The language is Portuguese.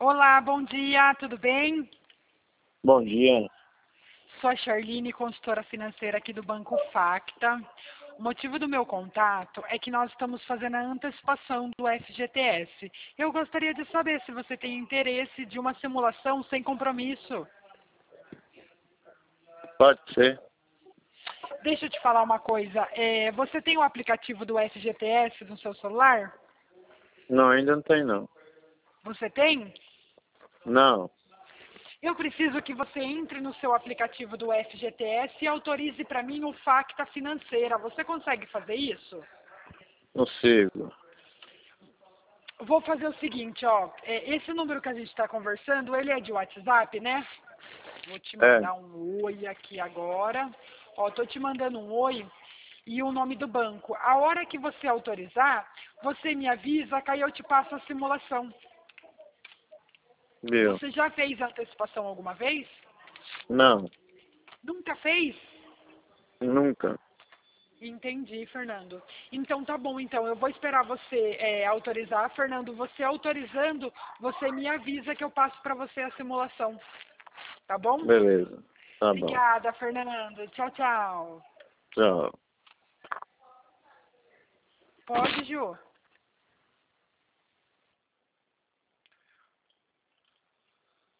Olá, bom dia, tudo bem? Bom dia. Sou a Charline, consultora financeira aqui do Banco Facta. O motivo do meu contato é que nós estamos fazendo a antecipação do FGTS. Eu gostaria de saber se você tem interesse de uma simulação sem compromisso. Pode ser? Deixa eu te falar uma coisa. Você tem o aplicativo do FGTS no seu celular? Não, ainda não tem não. Você tem? Não, Eu preciso que você entre no seu aplicativo do FGTS e autorize para mim o Facta Financeira. Você consegue fazer isso? consigo. Vou fazer o seguinte, ó. Esse número que a gente está conversando, ele é de WhatsApp, né? Vou te É, mandar um oi aqui agora. Ó, tô te mandando um oi e o nome do banco. A hora que você autorizar, você me avisa que aí eu te passo a simulação. viu? Você já fez antecipação alguma vez? Não, Nunca fez? nunca. Entendi, Fernando. Então tá bom, então eu vou esperar você autorizar. Fernando, você autorizando, você me avisa que eu passo para você a simulação. Tá bom? Beleza. Tá bom. Obrigada, Fernando. Tchau, tchau. Tchau. Pode, Ju?